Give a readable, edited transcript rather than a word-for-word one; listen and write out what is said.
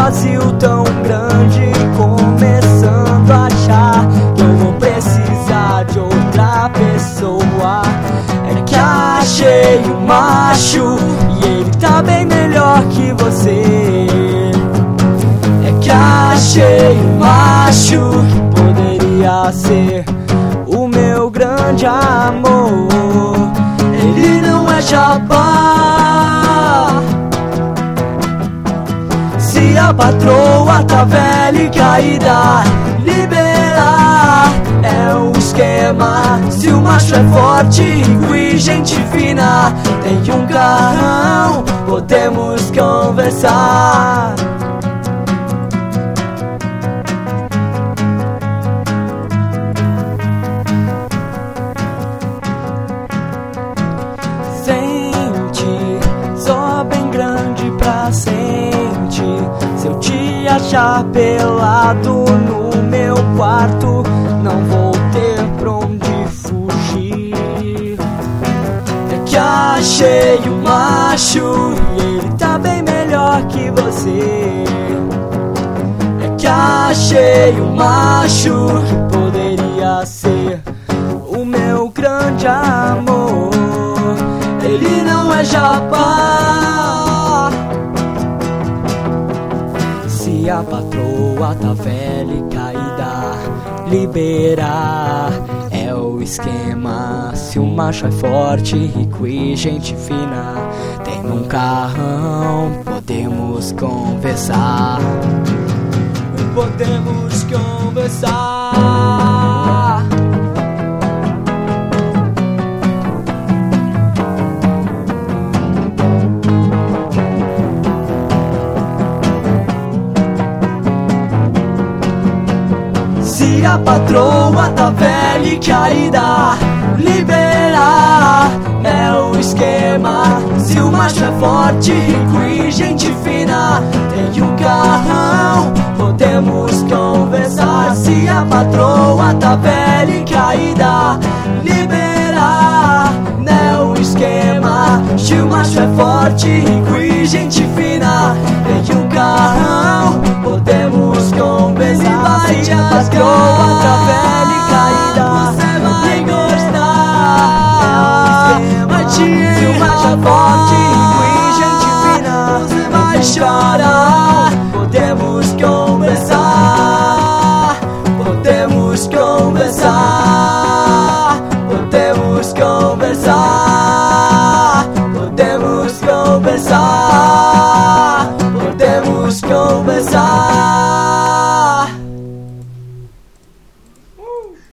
vazio tão grande, começando a achar que eu vou precisar de outra pessoa. É que achei um macho e ele tá bem melhor que você. É que achei um macho que poderia ser o meu grande amor. Ele não é jabá. Se a patroa tá velha e caída, liberar é um esquema. Se o macho é forte, rico e gente fina, tem um carrão, podemos conversar. Sente, só bem grande pra sentir. Se eu te achar pelado no meu quarto, não vou ter pra onde fugir. É que achei um macho e ele tá bem melhor que você. É que achei um macho que poderia ser o meu grande amor. Ele não é jabá. Se a patroa tá velha e caída, liberar é o esquema. Se o macho é forte, rico e gente fina, tem um carrão, podemos conversar. Podemos conversar. Se a patroa tá velha e caída, liberar é o esquema. Se o macho é forte, rico e gente fina, tem um carrão, podemos conversar. Se a patroa tá velha e caída, liberar é o esquema. Se o macho é forte, rico e gente fina, tem um carrão, podemos conversar. Se a patroa tá velha e caída, você vai gostar. Se o macho é forte, rico e gente fina, você vai chorar. Podemos conversar. Podemos conversar. Podemos conversar. Podemos conversar. Podemos conversar.